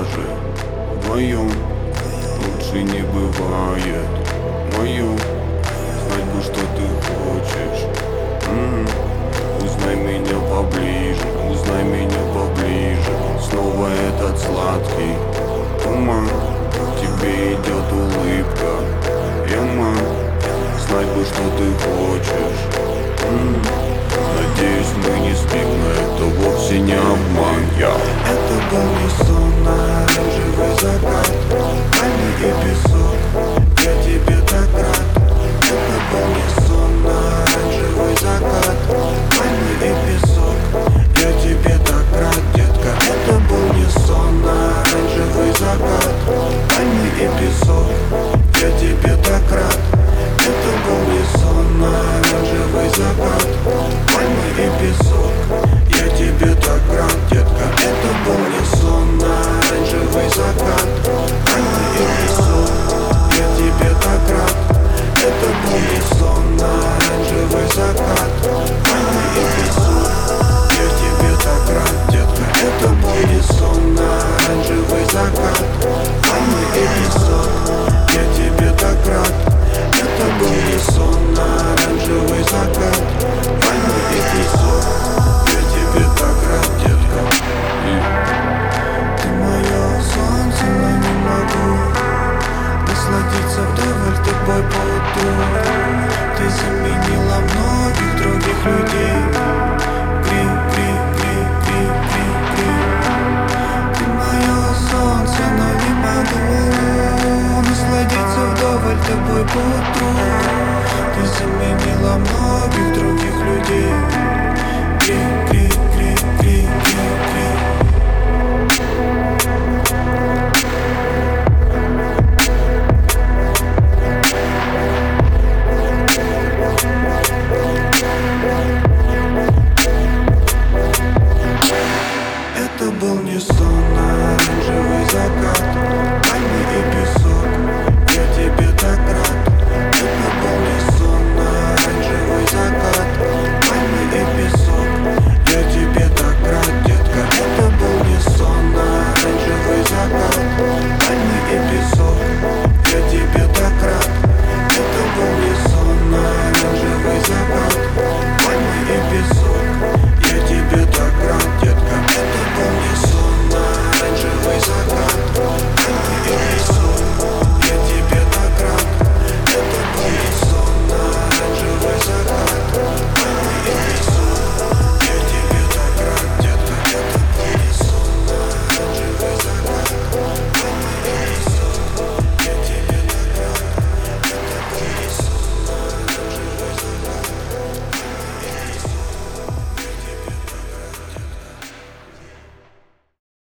же. Вдвоем лучше не бывает. Моё, знать бы, что ты хочешь. Узнай меня поближе, узнай меня поближе. Снова этот сладкий туман, тебе идет улыбка. Знать бы, что ты хочешь. Надеюсь, мы не спим, но это вовсе не обман. Это был не сон.